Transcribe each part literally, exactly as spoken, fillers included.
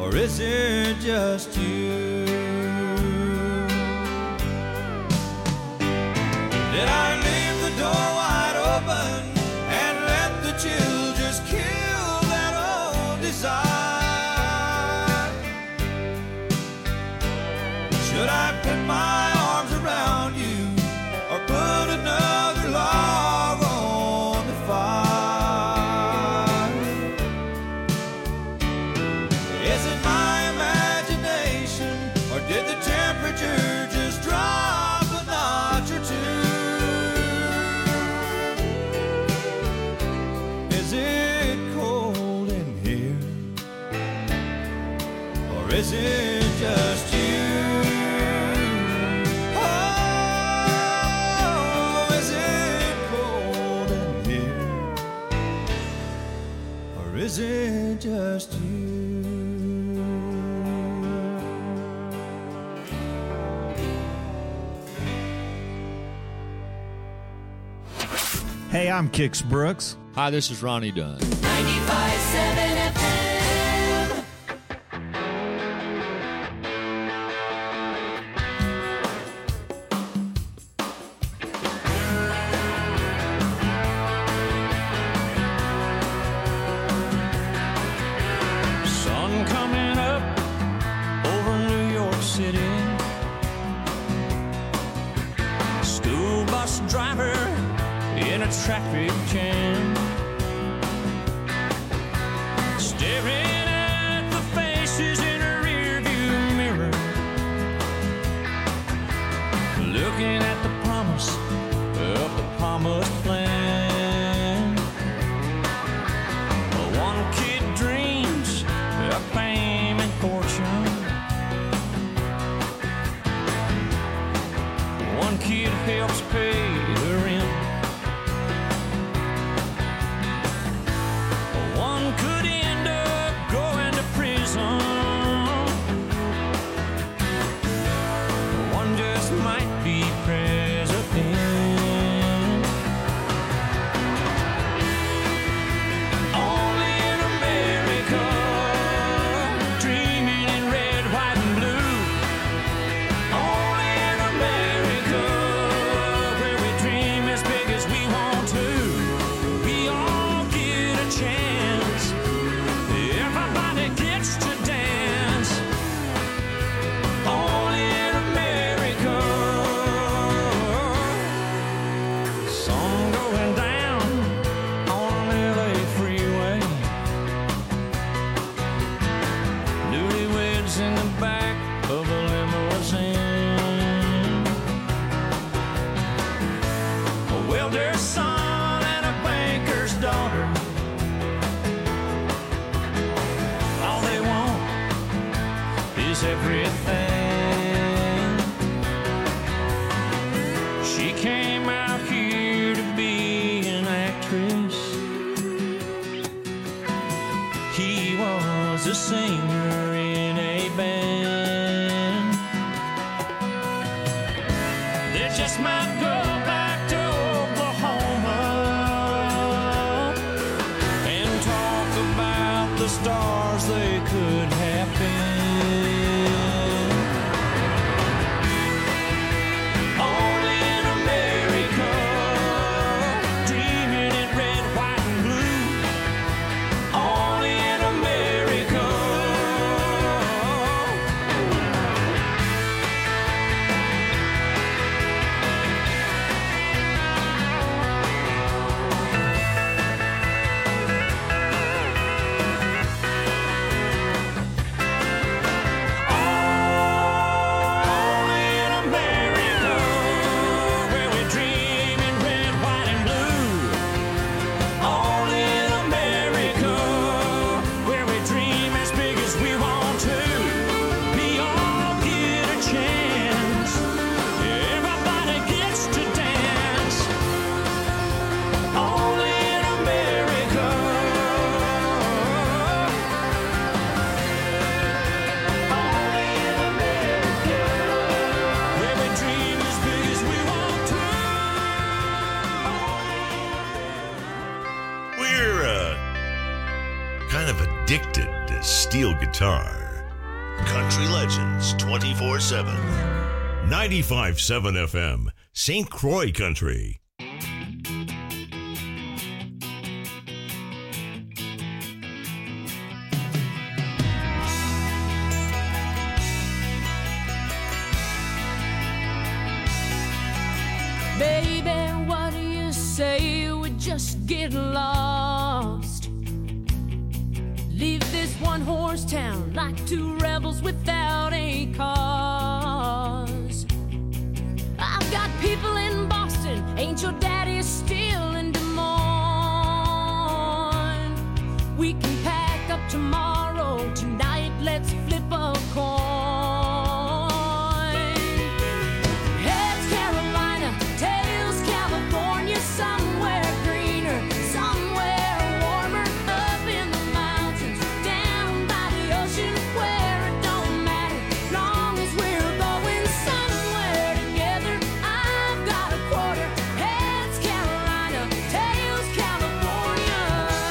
or is it just you? Did I leave the door wide open and let the chill just kill that old desire? Should I put my arms around you or put another log on the fire? Is it my imagination or did the temperature just drop a notch or two? Is it cold in here or is it just you? Is it just you? Hey, I'm Kix Brooks. Hi, this is Ronnie Dunn. ninety-five point seven F M. Sun coming up over New York City. School bus driver in a traffic jam, staring at the faces in a rearview mirror, looking at the promise of the promised plan. One kid dreams of fame and fortune, one kid helps pay the rent. One could end up going to prison. One just might be president. Only in America, dreaming in red, white, and blue. Only in America, where we dream as big as we want to. We all get a chance. Everybody gets to dance. Only in America. Sun going down on an L A freeway. Newlyweds in the back of a limousine. A welder's son and a banker's daughter. All they want is everything. She came out here to be an actress. He was a singer in a band. They just might go back to Oklahoma and talk about the stars they could have been. Only in America, dreaming in red, white, and blue. Only in America. Only in America, where we dream in red, white, and blue. Only in America, where we dream as big as we want to. We all get a chance. Everybody gets to dance. Only in America. Only in America, where we dream as big as we want to. We're uh, kind of addicted to steel guitar. Country Legends twenty-four seven. ninety-five point seven F M, Saint Croix Country. Baby, what do you say we just get lost? Leave this one-horse town like two rebels without a cause. I've got people in Boston, ain't your daddy still in Des Moines? We can pack up tomorrow, tonight let's flip a coin. Heads Carolina, tails California, somewhere greener, somewhere warmer, up in the mountains, down by the ocean, where it don't matter, long as we're going somewhere together. I've got a quarter. Heads Carolina, tails California.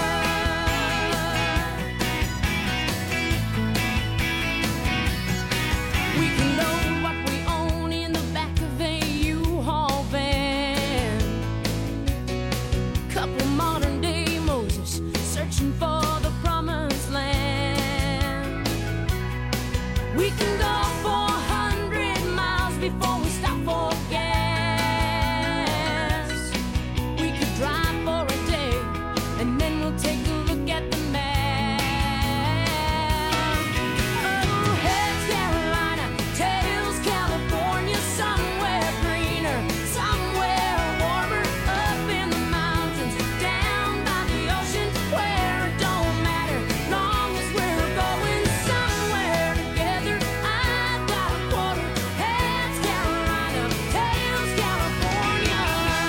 We can load what we own in the back of a U-Haul van. Couple modern day Moses searching for the promised land. We can go four hundred miles before we stop for gas. We could drive for a day and then we'll take a look at the map. Oh, heads Carolina, tails California, somewhere greener, somewhere warmer, up in the mountains, down by the ocean, where it don't matter, long as we're going somewhere together. I've got a quarter. Heads Carolina, tails California.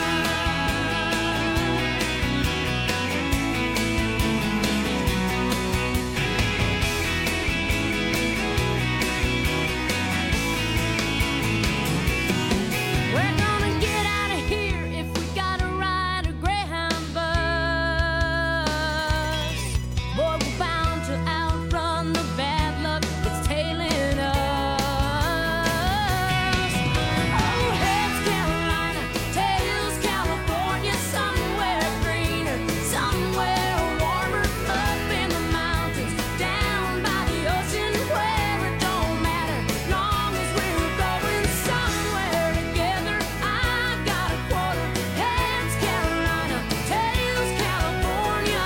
We're gonna get out of here if we gotta ride a Greyhound bus. Boy, we're bound to outrun the bad luck that's tailing us. Oh, heads Carolina, tails California, somewhere greener, somewhere warmer, up in the mountains, down by the ocean, where it don't matter, long as we're going somewhere together. I've got a quarter. Heads Carolina, tails California.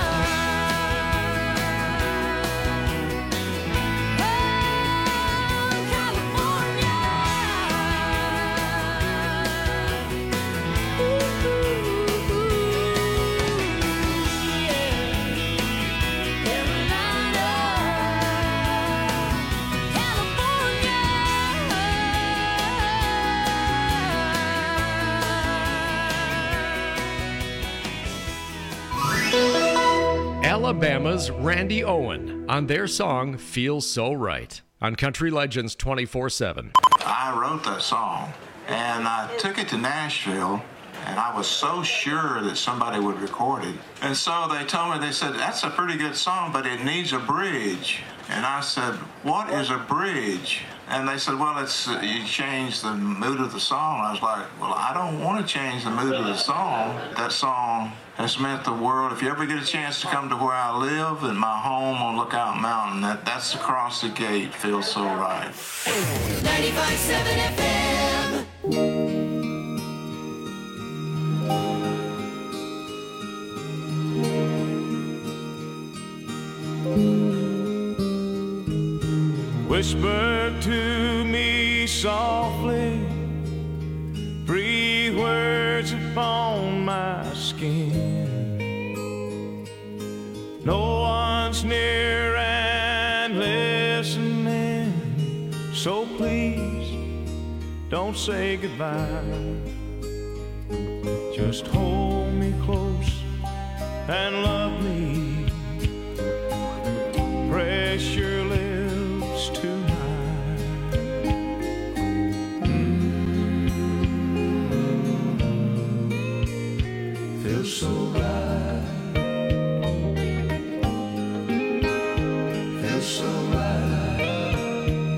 Oh, California. Ooh, ooh, ooh, yeah. Carolina, California. Alabama's Randy Owen on their song Feels So Right on Country Legends twenty-four seven. I wrote that song, and I took it to Nashville, and I was so sure that somebody would record it. And so they told me, they said, that's a pretty good song, but it needs a bridge. And I said, what is a bridge? And they said, well, it's uh, you change the mood of the song. I was like, well, I don't want to change the mood of the song. That song has meant the world. If you ever get a chance to come to where I live, in my home on Lookout Mountain, that, that's across the gate. Feels so right. ninety-five point seven F M. Whisper to me softly, breathe words upon my skin. No one's near and listening, so please don't say goodbye. Just hold me close and love me. Press your lips to mine. Mm. Feels so right. Feels so right.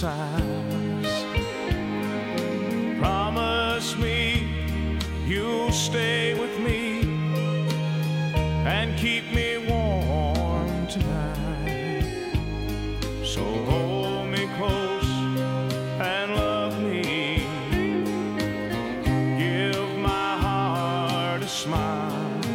sighs. Promise me you'll stay with me and keep me warm tonight. So hold me close and love me. Give my heart a smile.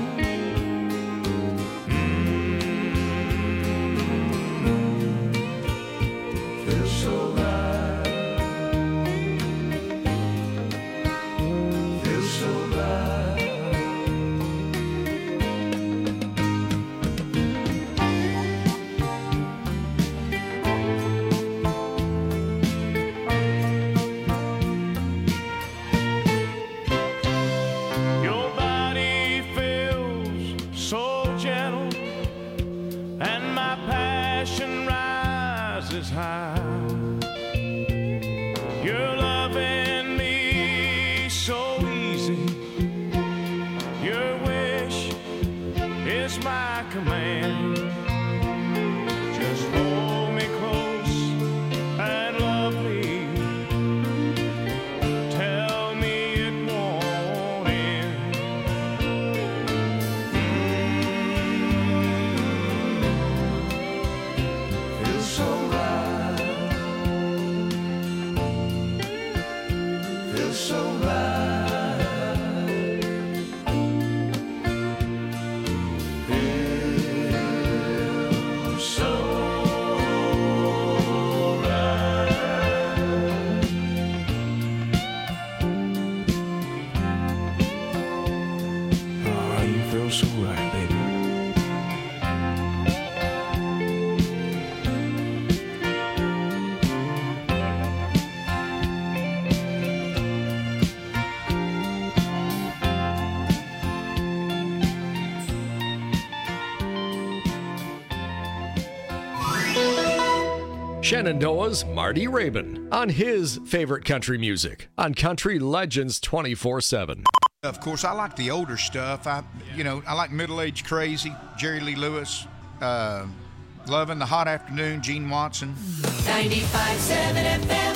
Shenandoah's Marty Rabin on his favorite country music on Country Legends twenty-four seven. Of course, I like the older stuff. I, you know, I like Middle Age Crazy, Jerry Lee Lewis, uh, Lovin' the Hot Afternoon, Gene Watson. ninety-five point seven F M.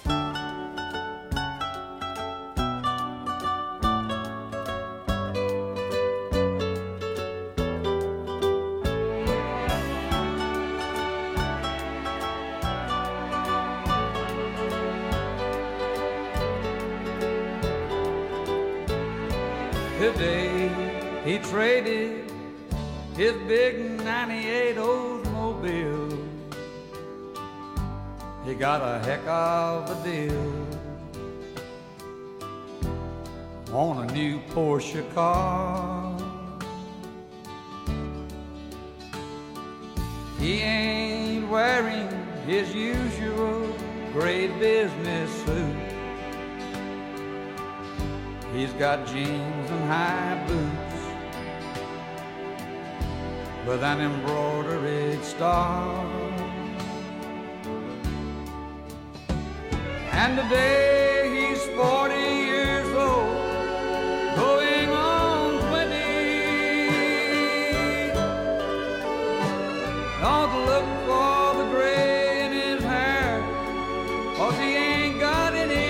Today he traded his big ninety-eight Oldsmobile. He got a heck of a deal on a new Porsche car. He ain't wearing his usual gray business suit. He's got jeans and high boots with an embroidered star. And today he's forty years old, going on twenty. Don't look for the gray in his hair, 'cause he ain't got any.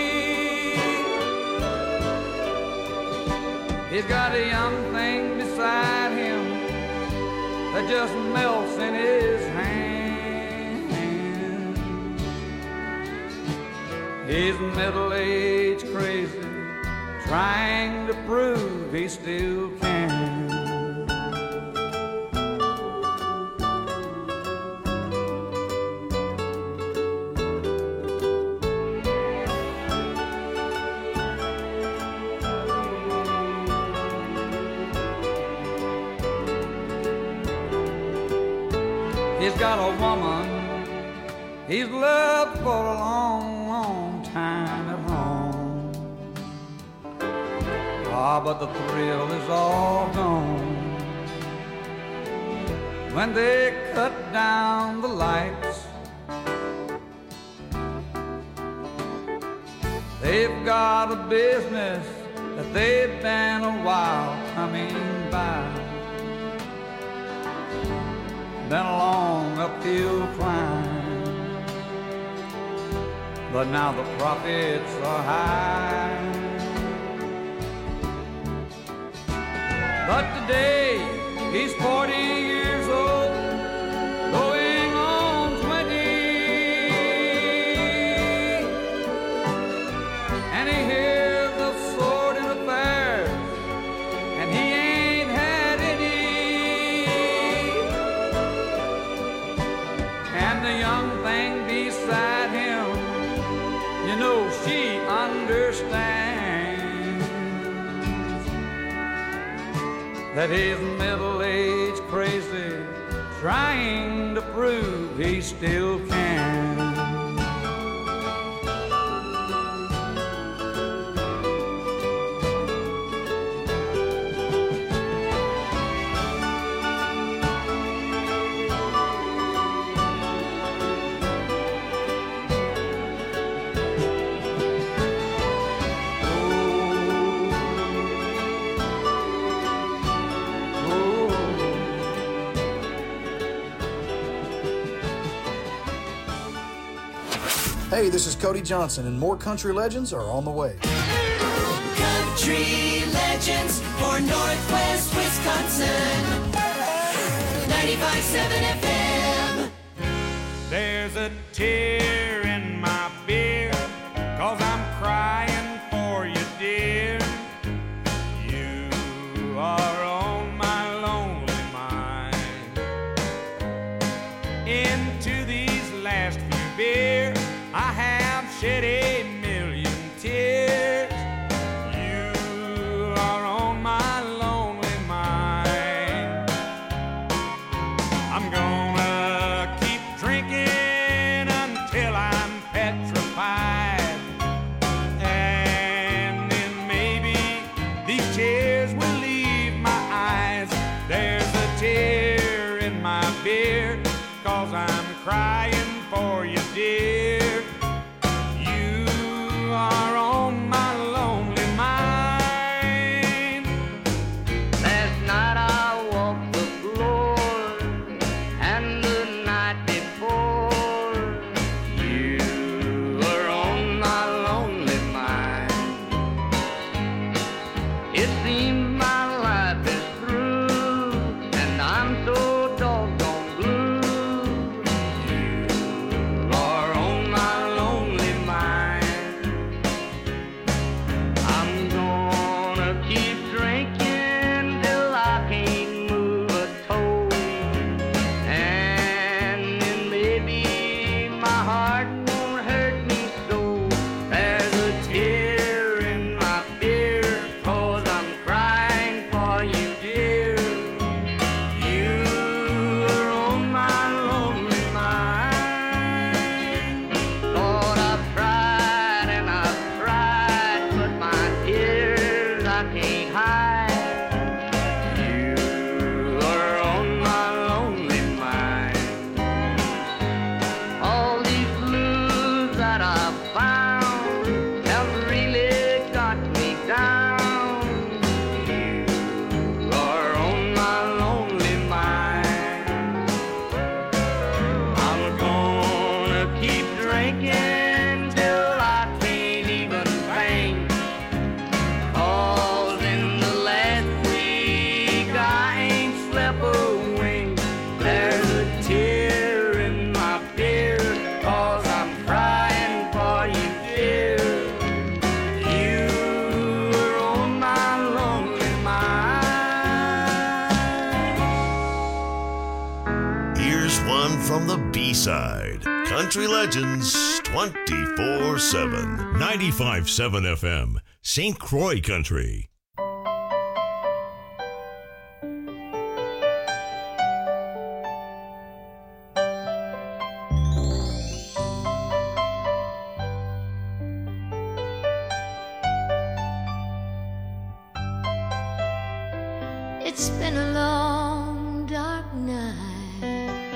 He's got a young thing beside him that just melts in his hand. He's middle-aged crazy, trying to prove he still can. He's got a woman he's loved for a long, long time at home. Ah, but the thrill is all gone when they cut down the lights. They've got a business that they've been a while coming by. Been a long uphill climb but now the profits are high. But today he's forty years old, going on twenty, and he hears of sordid affairs, and he ain't had any. And the young thing beside him, you know she understands that he's middle-aged crazy, trying to prove he still can. Hey, this is Cody Johnson, and more country legends are on the way. Country legends for Northwest Wisconsin. ninety-five point seven F M. There's a tear in my beer, 'cause I'm crying for you, dear. You are on my lonely mind. Into these last few beers, I have shed a million tears. You are on my lonely mind. I'm gonna keep drinking until I'm petrified, and then maybe these tears will leave my eyes. There's a tear in my beer, 'cause I'm crying for you, dear. Are on my lonely mind. Last night I walked the floor, and the night before, you were on my lonely mind. It seems my life is through, and I'm so doggone blue. You are on my lonely mind. Keep drinking till I can't move a toe, and then maybe my heart won't hurt me so. There's a tear in my beer, 'cause I'm crying for you, dear. You are on my lonely mind. Lord, I've tried and I've tried, but my tears I can't hide. You are on my lonely mind. All these blues that I've found have really got me down. You are on my lonely mind. I'm gonna keep drinking till I can't even think. 'Cause in the last week I ain't slept a wink. There's a tear in my beer, 'cause I'm crying for you, dear. You are on my lonely mind. Here's one from the B-side. Country Legends twenty-four seven. ninety-five point seven F M. Saint Croix Country. It's been a long, dark night,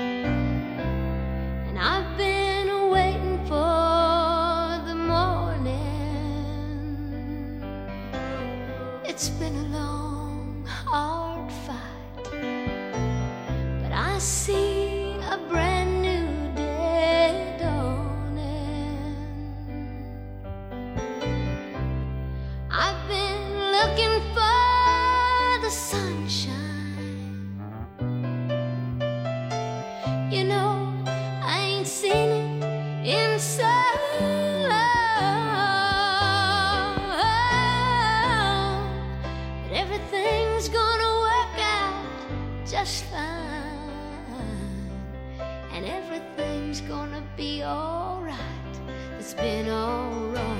and I've been waiting for the morning. It's been a long, hard fight, but I see a brand new day dawning. been all wrong.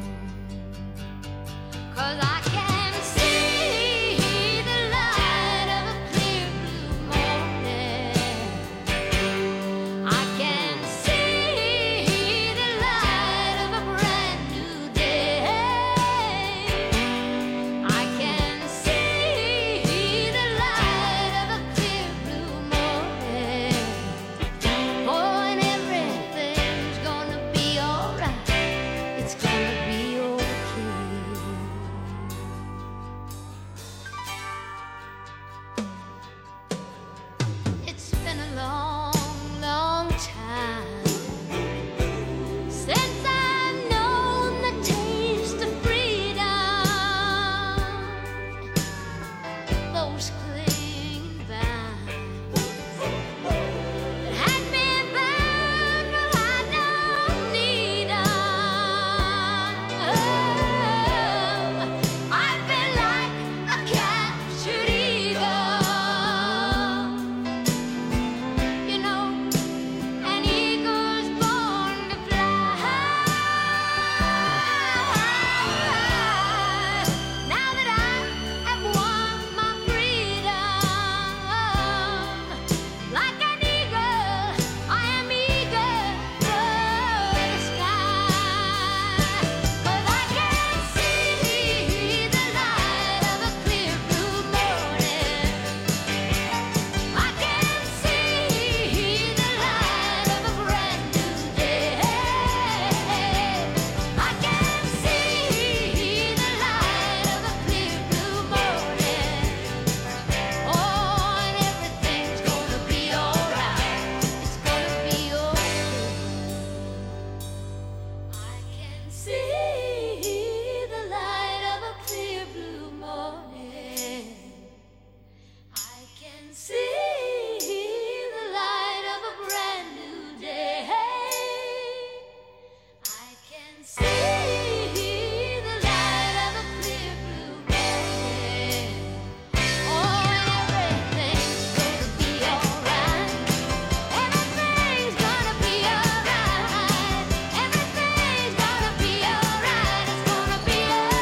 'Cause I can see the light of a clear blue morning. I can see the light of a brand new day. I can see the light of a clear blue morning. Oh, and everything's gonna be alright. It's gonna be okay. It's been a long, long time since I've known the taste of freedom. Those clinging vines that had me bound, well, I don't need 'em. I've been like a captured eagle. You know, an eagle's born to fly. Now that I have won my freedom, like an eagle, I am eager for the sky. 'Cause I can see the light of a clear blue morning. I can see the light of a brand new day. I can see the light of a clear blue morning. Oh, and everything's gonna be alright. It's gonna be okay. I can see the light of a clear blue morning. I can see the light of a brand new day. I can see the light of a clear blue morning. Oh, and everything's gonna be alright. Everything's gonna be alright. Everything's gonna be alright. It's gonna be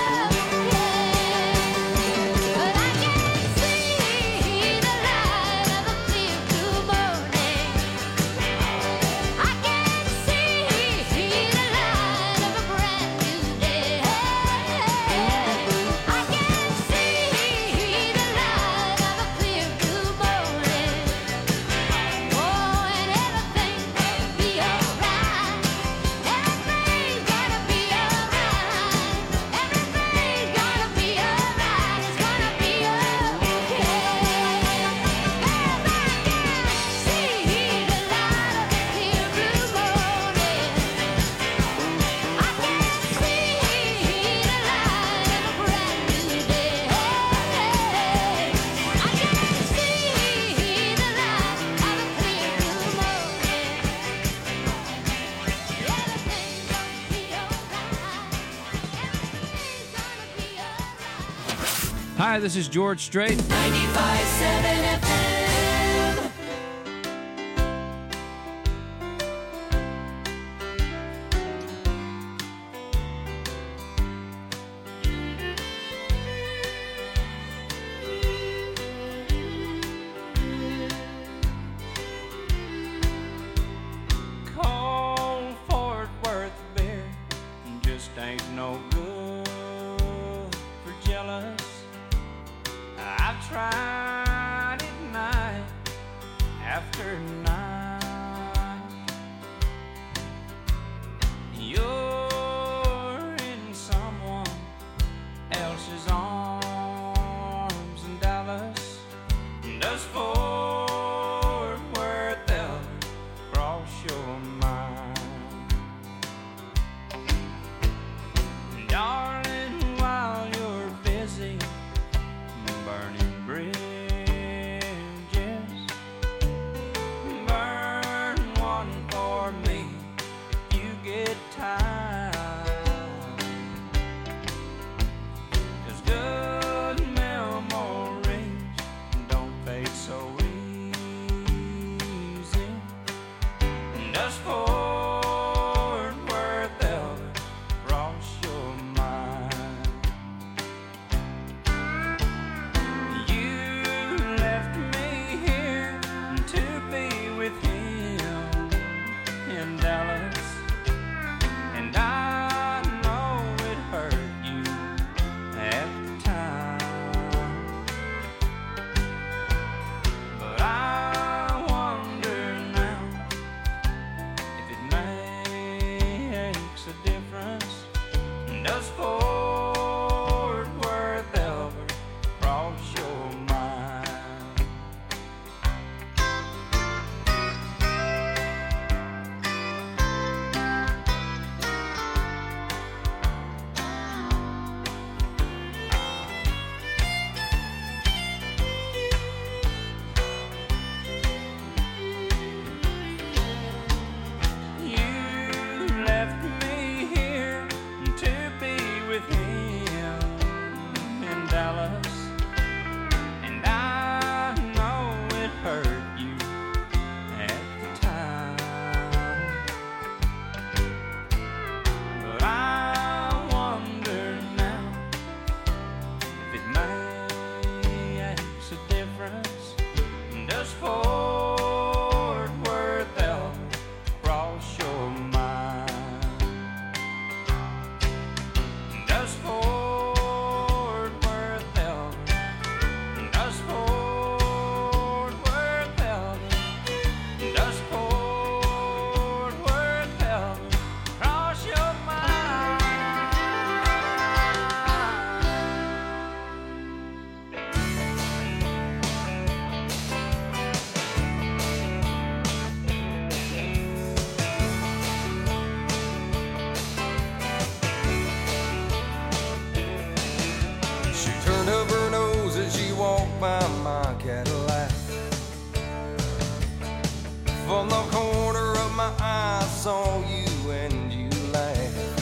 okay. But I can see the light of a clear blue morning. I can see the light of a brand new day. I can see the light of a clear blue morning. Oh, and everything's gonna be alright. Everything's gonna be alright. Everything's gonna be alright. It's gonna be okay. 'Cause I can see the light of a clear blue morning. I can see the light of a brand new day. I can see the light of a clear blue morning. Everything's gonna be alright. Everything's gonna be alright. Hi, this is George Strait. ninety-five point seven F M. Cold Fort Worth beer just ain't no good for jealous. I've tried it night after night. You're in someone else's arms in Dallas. Does Fort Worth ever cross your mind? Darling, while you're busy burning bridges, saw you and you laughed.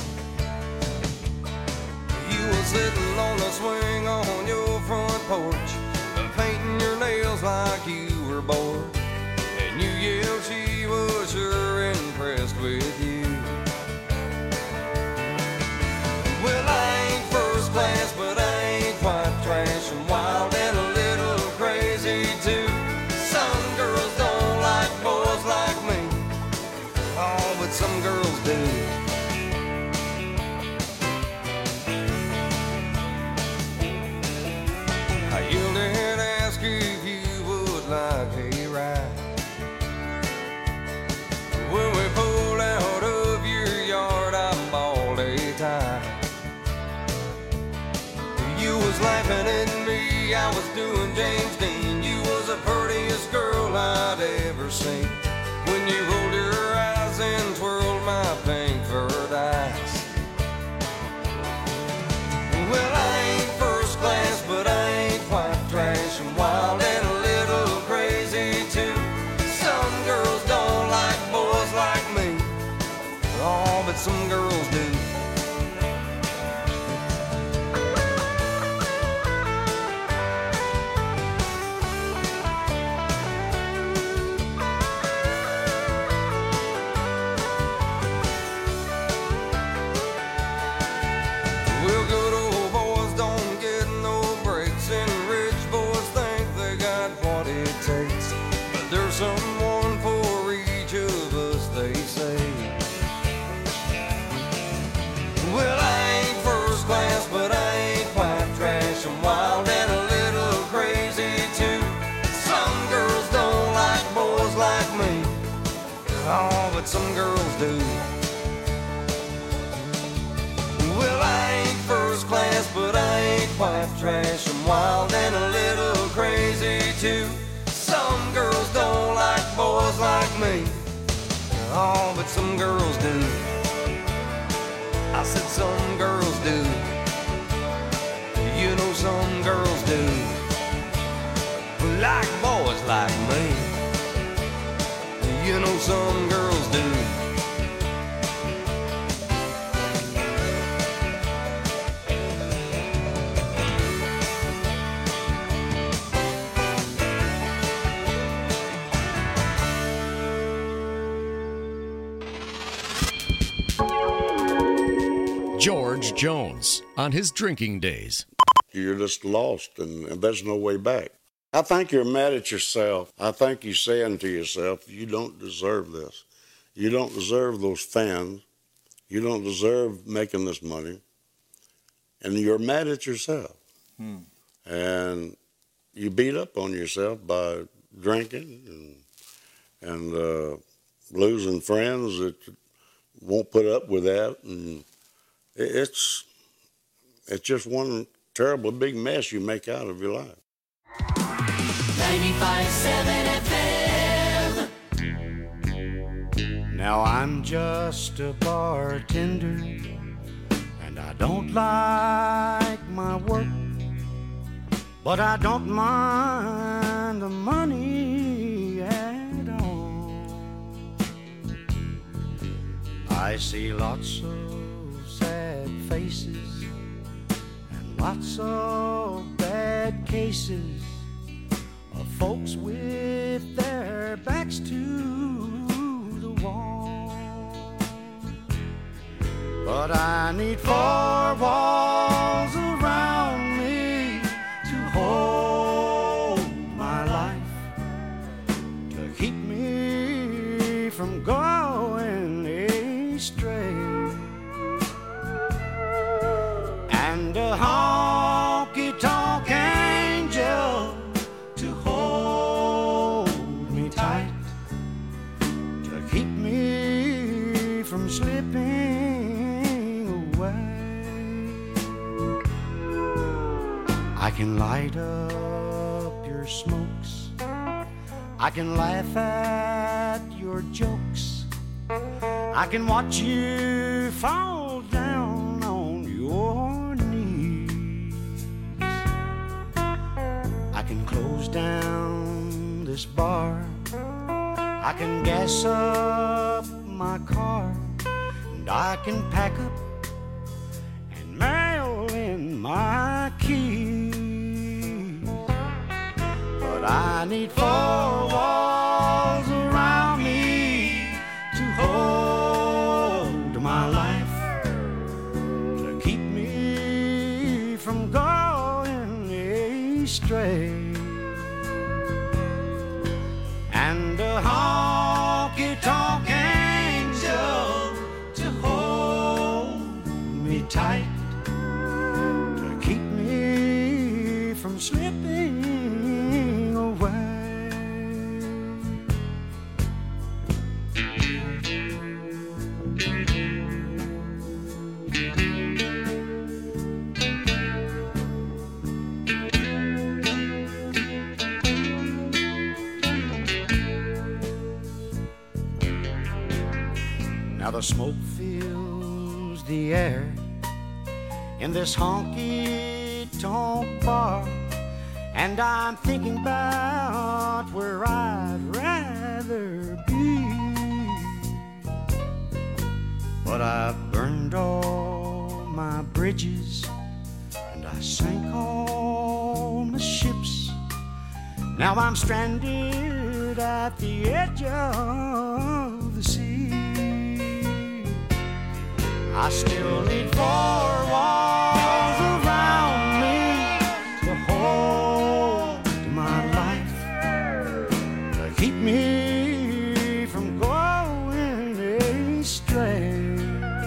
You were sitting on the swing on your front porch, painting your nails like you were bored. And you yelled she was sure impressed with you. Well, I ain't first class, but I ain't quite trash and wild and a little crazy too. Some girls don't like boys like me, oh, but some girls do. I yelled and asked if you would like a ride. When we pulled out of your yard, I bawled a tie. You was laughing at me, I was doing James Dean. You was the prettiest girl I'd ever seen. When you rolled your eyes and twirled my pink furred eyes. Well, I ain't first class, but I ain't quite trash and wild and a little crazy too. Some girls don't like boys like me, oh, but some girls do. Someone for each of us, they say. Well, I ain't first class, but I ain't quite trash. I'm wild and a little crazy too. Some girls don't like boys like me, oh, but some girls do. Well, I ain't first class, but I ain't quite trash. I'm wild and a little crazy too. Some girls don't like boys like me, oh, but some girls do. I said some girls do. You know some girls do. Like boys like me. You know some girls do. George Jones on his drinking days. You're just lost, and, and there's no way back. I think you're mad at yourself. I think you're saying to yourself, you don't deserve this. You don't deserve those fans. You don't deserve making this money. And you're mad at yourself. Hmm. And you beat up on yourself by drinking and, and uh, losing friends that won't put up with that. And It's it's just one terrible big mess you make out of your life. ninety-five seven F M. Now I'm just a bartender, and I don't like my work, but I don't mind the money at all. I see lots of sad faces and lots of bad cases of folks with their backs to the wall. But I need four walls around me to hold my life, to keep me from going astray. And a honky-tonk angel to hold me tight, to keep me from slipping away. I can light up your smokes, I can laugh at your jokes, I can watch you fall down on your knees. I can close down this bar, I can gas up my car, and I can pack up and mail in my keys. But I need four walls around me to hold my life, to keep me from going astray. And a honky-tonk angel to hold me tight, to keep me from slipping away. Now the smoke fills the air in this honky-tonk bar, and I'm thinking about where I'd rather be. But I've burned all my bridges, and I sank all my ships. Now I'm stranded at the edge of the sea. I still need four walls around me to hold my life, to keep me from going astray.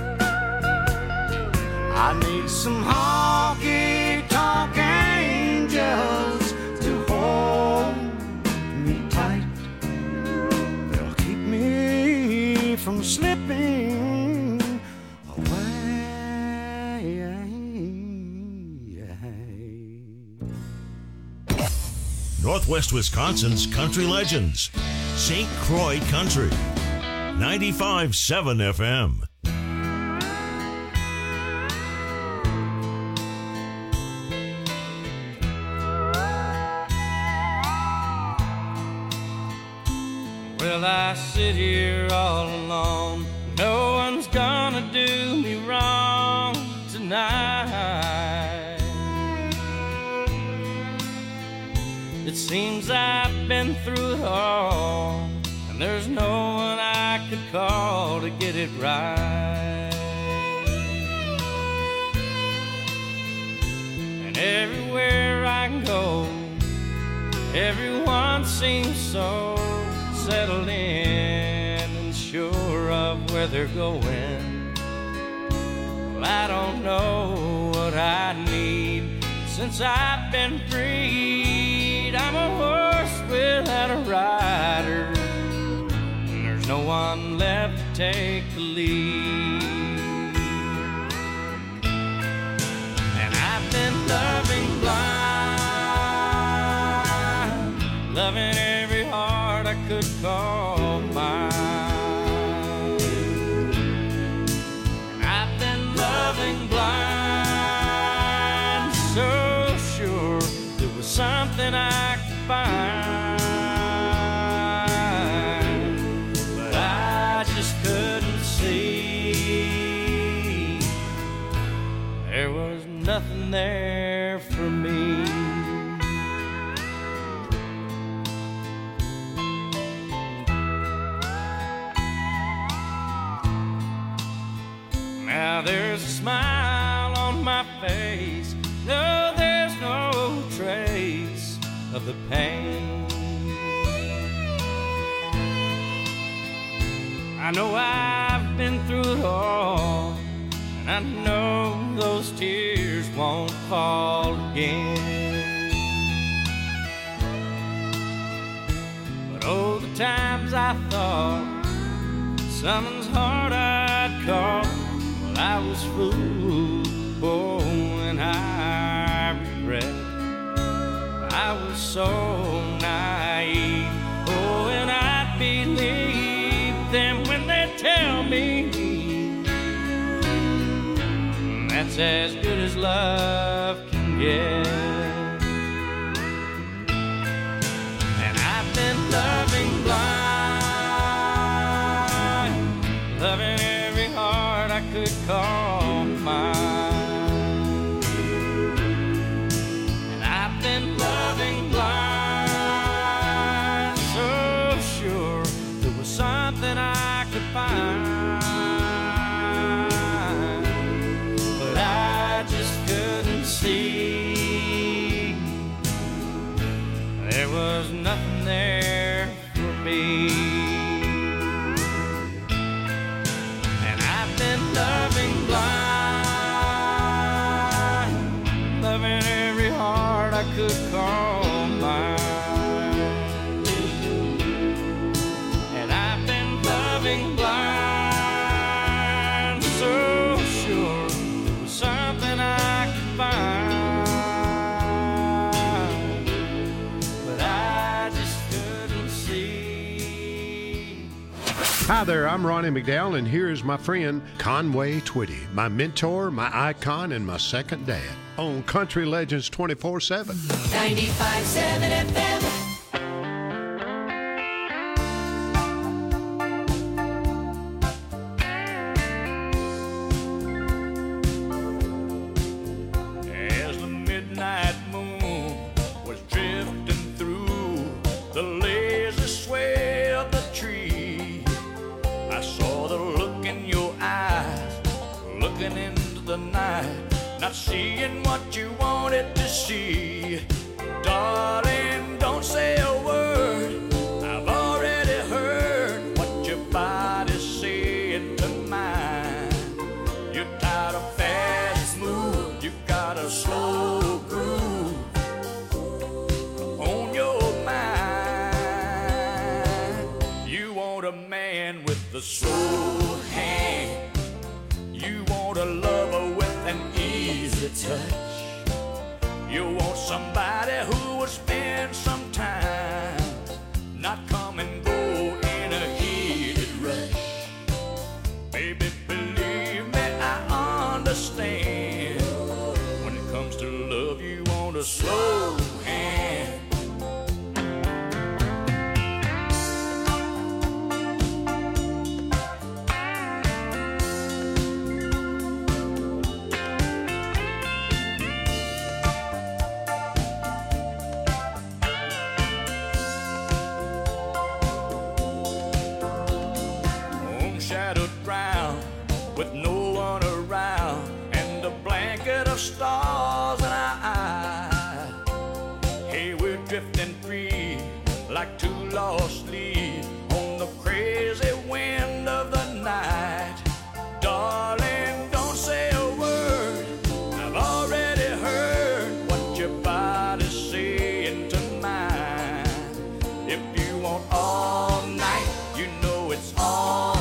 I need some honky-tonk angels to hold me tight. They'll keep me from slipping Northwest Wisconsin's Country Legends, Saint Croix Country, ninety-five point seven F M. Well, I sit here all alone. No one's gonna do me wrong tonight. It seems I've been through it all, and there's no one I could call to get it right. And everywhere I go, everyone seems so settled in and sure of where they're going. Well, I don't know what I need since I've been freed. I'm a horse without a rider, and there's no one left to take the lead. And I've been loving blind, loving every heart I could call mine. And I've been loving blind, so sure there was something I could find, but I just couldn't see. There was nothing there for me. Now there's a smile on my face, no, there's no trace of the pain. I know I've been through it all, and I know those tears won't fall again. But oh, the times I thought someone's heart I'd caught, well, I was fooled, oh, and I regret I was so naive. Oh, and I believe them when they tell me that's as good as love can get. And I've been loving blind, Hi there, I'm Ronnie McDowell, and here's my friend Conway Twitty, my mentor, my icon, and my second dad on Country Legends twenty-four seven. ninety-five seven F M. As the midnight moon was drifting through the lazy sway of the tree, I saw the look in your eyes, looking into the night, not seeing what you wanted to see. Darling, don't say a word, I've already heard what your body's saying to mine. You're tired of fast move, you got a slow groove on your mind. You want a man with a slow hand, you want a lover with an easy touch. You want somebody who will spend some time, not come and go in a heated rush. Baby, believe me, I understand. When it comes to love, you want a slow hand. Shadowed ground with no one around and a blanket of stars in our eyes. Hey, we're drifting free like two lost leaves on the crazy wind of the night. Darling, don't say a word, I've already heard what your body's saying to mine. If you want all night, you know it's all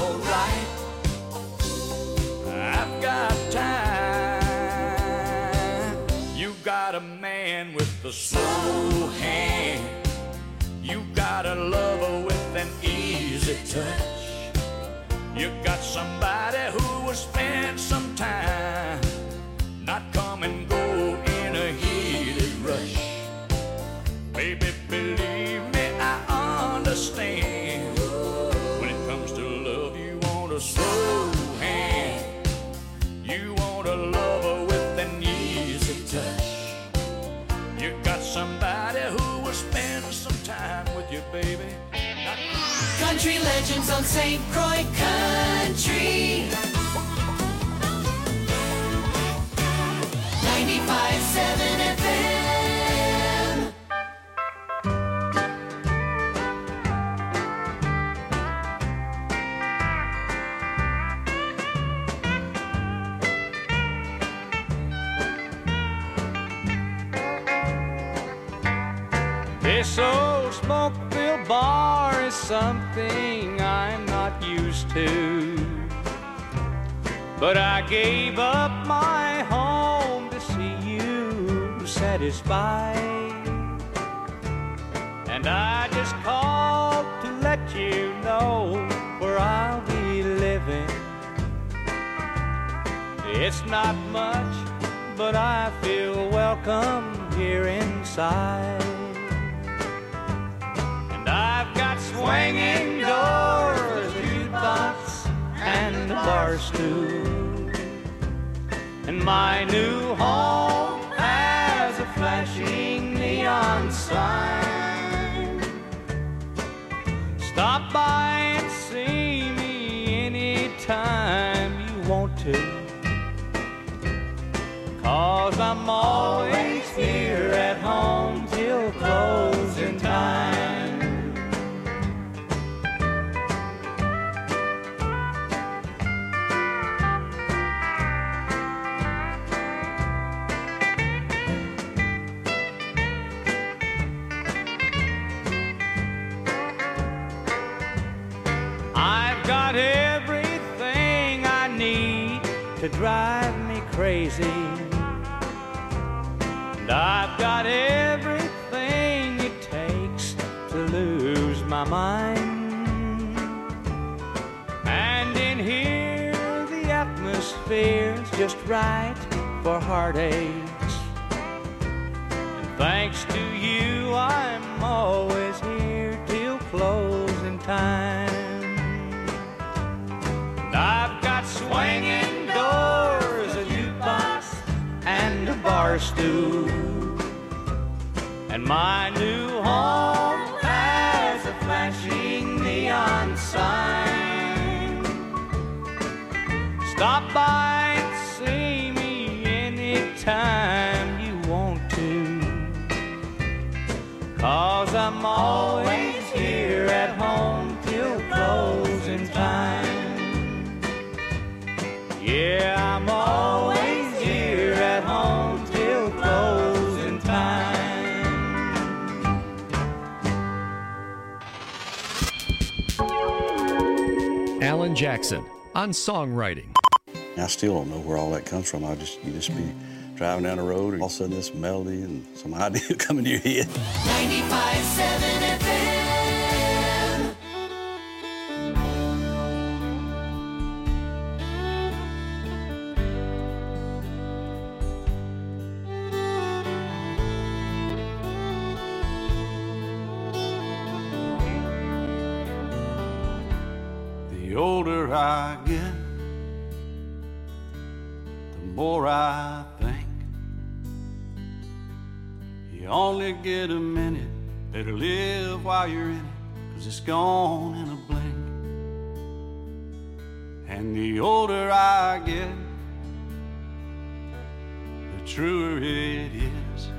a man with a slow hand, you got a lover with an easy touch. You got somebody who will spend some time, not come and go in a heated rush. Baby, believe me, I understand. When it comes to love, you want a slow hand, you want a lover with an easy touch. You got somebody who will spend some time with you, baby. Not Country Legends on Saint Croix Country. ninety-five seven F M. This old smoke-filled bar is something I'm not used to, but I gave up my home to see you satisfied, and I just called to let you know where I'll be living. It's not much, but I feel welcome here inside. I've got swinging doors, a jukebox, and a bar stool. And my new home has a flashing neon sign. Stop by and see me anytime you want to, 'cause I'm always here at home till closing time. Got everything I need to drive me crazy, and I've got everything it takes to lose my mind. just right for heartaches. And thanks to you, I'm always here till closing time. And I've got swinging doors, a jukebox, and a bar stool. And my new home has a flashing neon sign. Stop by and see me anytime you want to, 'cause I'm always here at home till closing time. Yeah, I'm always here at home till closing time. Alan Jackson on songwriting. I still don't know where all that comes from. I just you just be driving down the road and all of a sudden this melody and some idea come into your head. ninety-five point seven F M. The older I get, the more I think. You only get a minute, better live while you're in it, 'cause it's gone in a blink. And the older I get, the truer it is.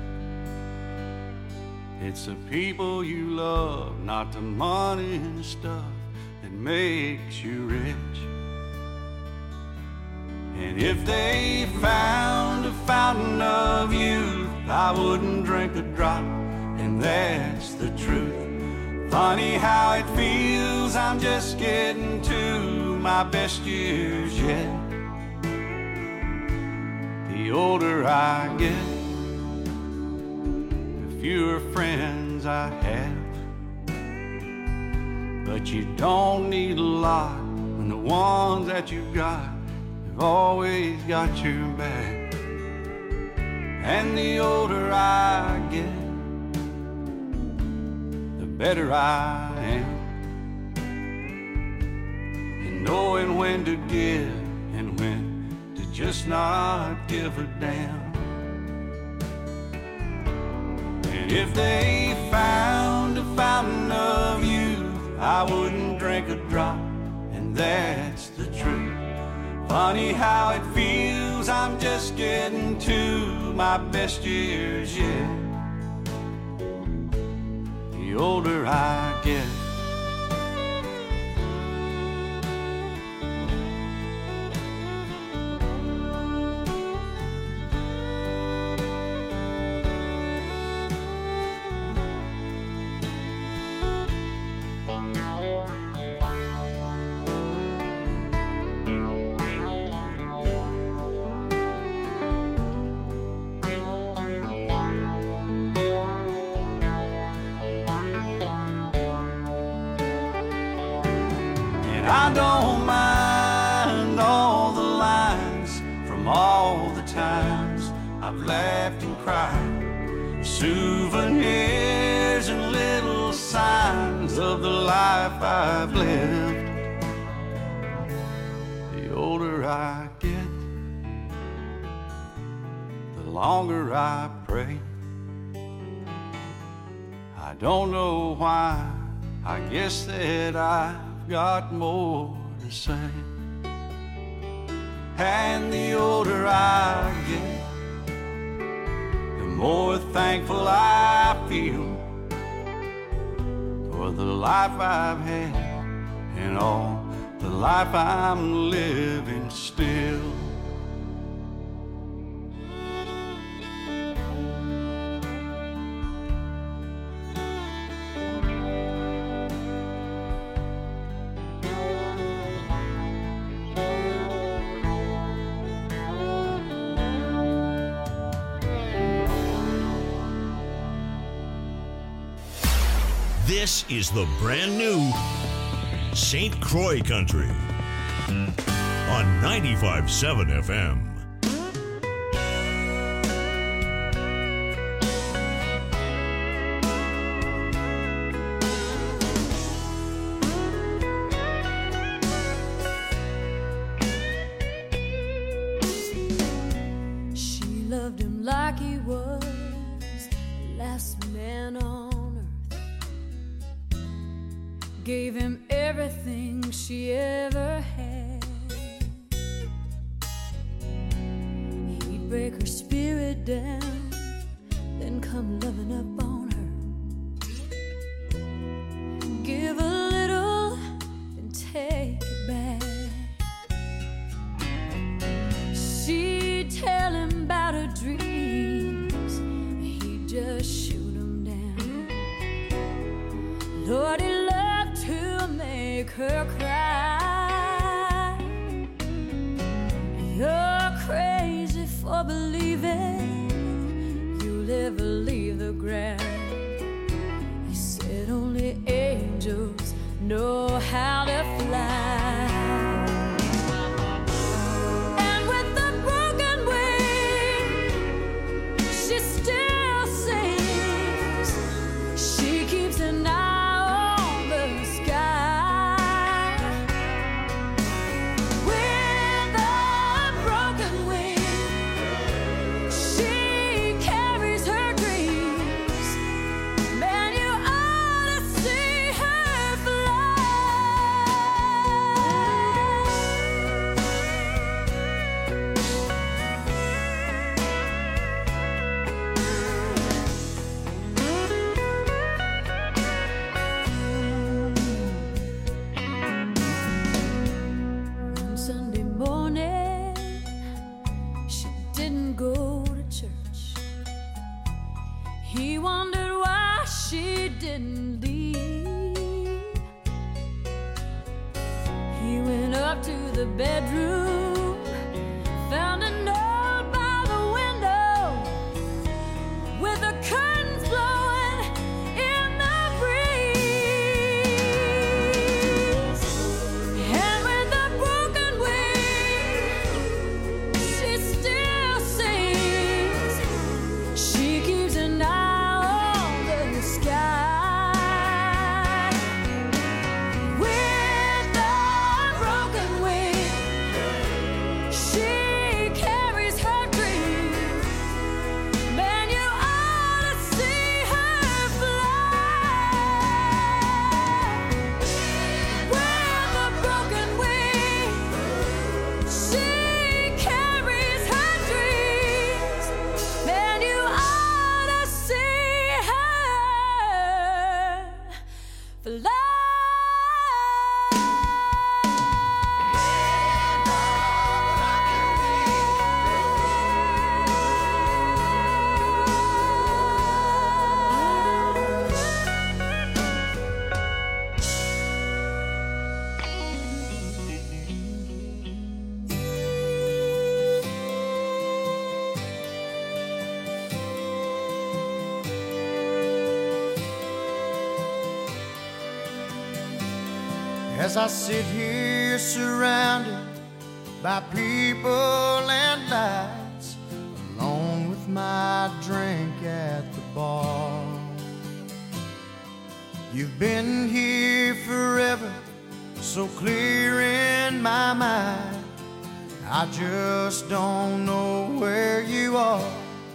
It's the people you love, not the money and the stuff that makes you rich. And if they found a fountain of youth, I wouldn't drink a drop, and that's the truth. Funny how it feels, I'm just getting to my best years yet. The older I get, the fewer friends I have. But you don't need a lot when the ones that you got have always got your back. And the older I get, the better I am. And knowing when to give and when to just not give a damn. And if they found a fountain of youth, I wouldn't drink a drop, and that's the truth. Funny how it feels, I'm just getting to my best years yet. The older I get. I don't mind all the lines from all the times I've laughed and cried. Souvenirs and little signs of the life I've lived. The older I get, the longer I pray. I don't know why, I guess that I got more to say. And the older I get, the more thankful I feel for the life I've had and all the life I'm living still. This is the brand new Saint Croix Country on ninety-five point seven F M. gave him everything she ever had. He'd break her spirit down, then come loving up on her. Give a little and take it back. She'd tell him about her dreams, he'd just shoot them down. Lord, he loved to make her cry. You're crazy for believing you'll ever leave the ground. He said only angels know how to fly. And with a broken wing, she still sings. She keeps an eye on the sky. With a broken wing, she carries her dreams. Man, you ought to see her fly. One Sunday morning, she didn't go to church. He wondered why she didn't leave. He went up to the bedroom, found a note by the window with the curtains blowing in the breeze. And with a broken wing, she still sings. She keeps an eye on the sky. With a broken wing, she carries her dreams. Man, you ought to see her fly. With a broken wing, she carries her dreams. Man, you ought to see her fly. As I sit here surrounded by people and lights, alone with my drink at the bar. You've been here forever, so clear in my mind. I just don't know where you are,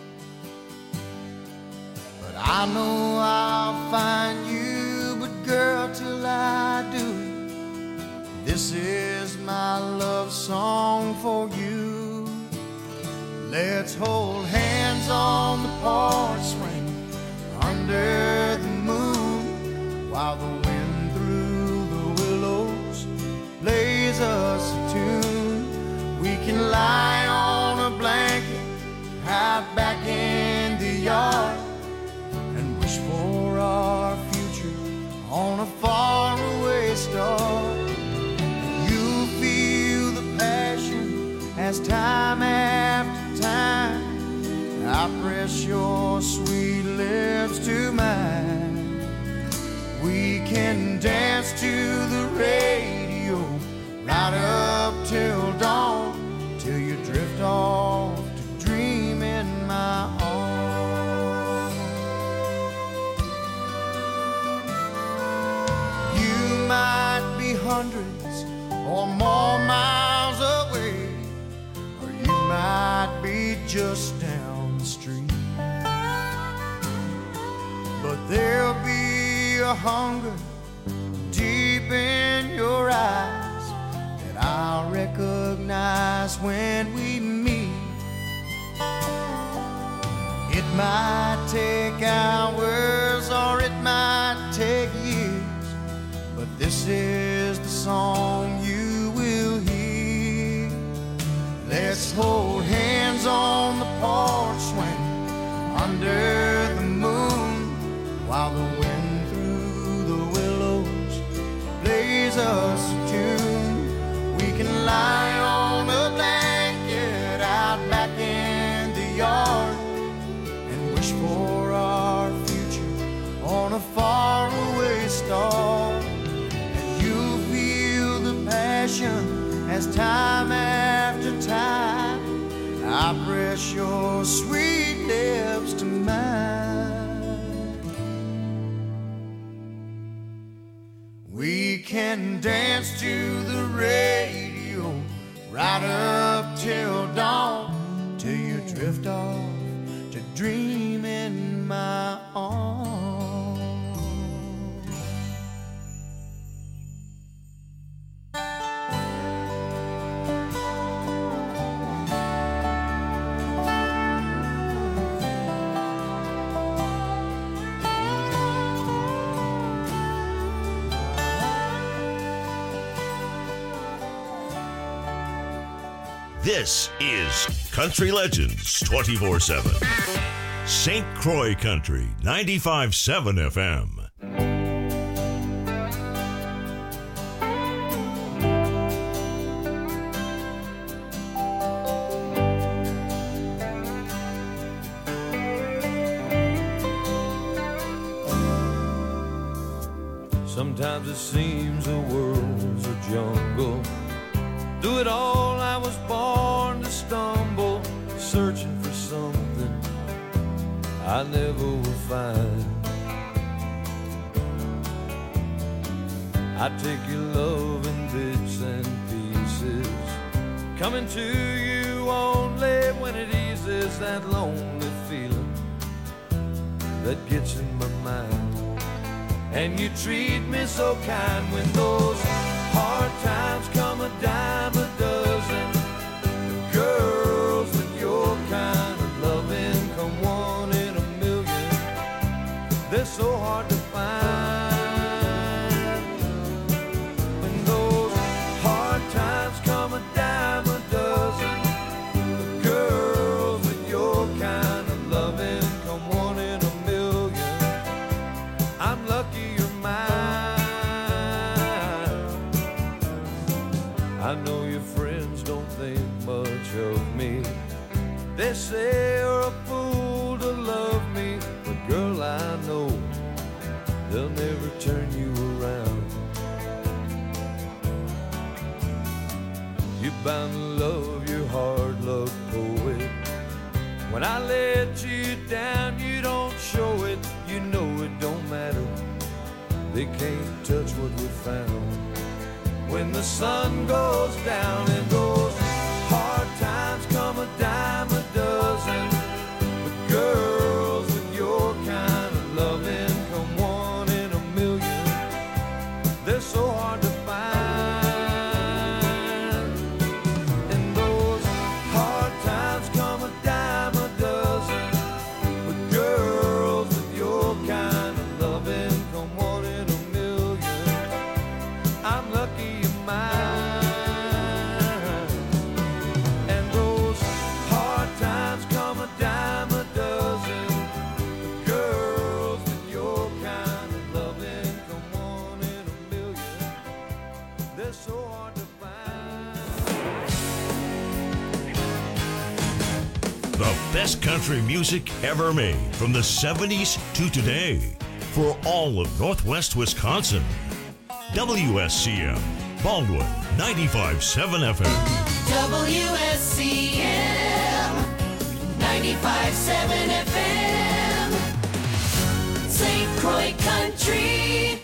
but I know I'll find you. But girl, till I do, this is my love song for you. Let's hold hands on the porch swing under the moon, while the wind through the willows plays us a tune. We can lie on a blanket out back in the yard and wish for our future on a faraway star. You feel the passion as time after time I press your sweet lips to mine. We can dance to the radio right up till dawn, till you drift off to dream in my arms. You might be hundreds or more miles away, or you might be just down the street, but there'll be a hunger deep your eyes that I'll recognize when we meet. It might take hours or it might take years, but this is the song you will hear. Let's hold hands on the porch swing under the moon, while the wind through the willows plays us a tune. We can lie on a blanket out back in the yard and wish for our future on a faraway star. And you'll feel the passion as time after time I press your sweet lips to mine. We can dance to the radio right up till dawn, till you drift off to dream in my arms. This is Country Legends twenty-four seven. Saint Croix Country ninety-five point seven F M. Sometimes it seems the world's a jungle. Through it all I was born to stumble, searching for something I never will find. I take your love in bits and pieces, coming to you only when it eases that lonely feeling that gets in my mind. And you treat me so kind when those hard times come a dime a dozen. The girls with your kind of loving come one in a million. They're so hard to find. When those hard times come a dime a dozen. The girls with your kind of loving come one in a million. I'm lucky you're mine. I know your friends don't think much of me. They say you're a fool to love me, but girl, I know they'll never turn you around. You're bound to love your hard luck poet. When I let you down, you don't show it. You know it don't matter. They can't touch what we found. When the sun goes down and those hard times come a dime a dozen. But girls with your kind of loving come one in a million. They're so hard to find. And those hard times come a dime a dozen. But girls with your kind of loving come one in a million. I'm lucky you're mine. And those hard times come a dime a dozen. The girls with your kind of loving come one in a million. They're so hard to find. The best country music ever made from the seventies to today for all of Northwest Wisconsin. W S C M, Baldwin, ninety-five point seven F M. W S C M ninety-five point seven F M. Saint Croix Country.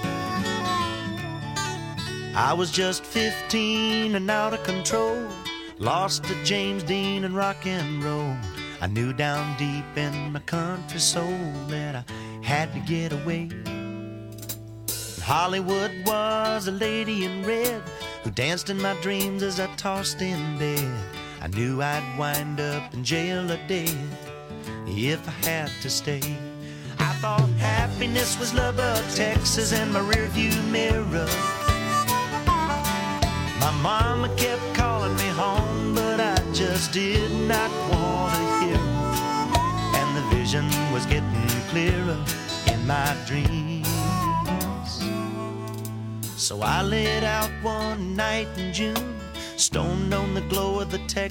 I was just fifteen and out of control, lost to James Dean and rock and roll. I knew down deep in my country soul that I had to get away. Hollywood was a lady in red who danced in my dreams as I tossed in bed. I knew I'd wind up in jail or dead if I had to stay. I thought happiness was Lubbock, Texas, and my rearview mirror. My mama kept calling me home, but I just did not want to hear her. And the vision was getting clearer in my dreams. So I lit out one night in June, stoned on the glow of the Texas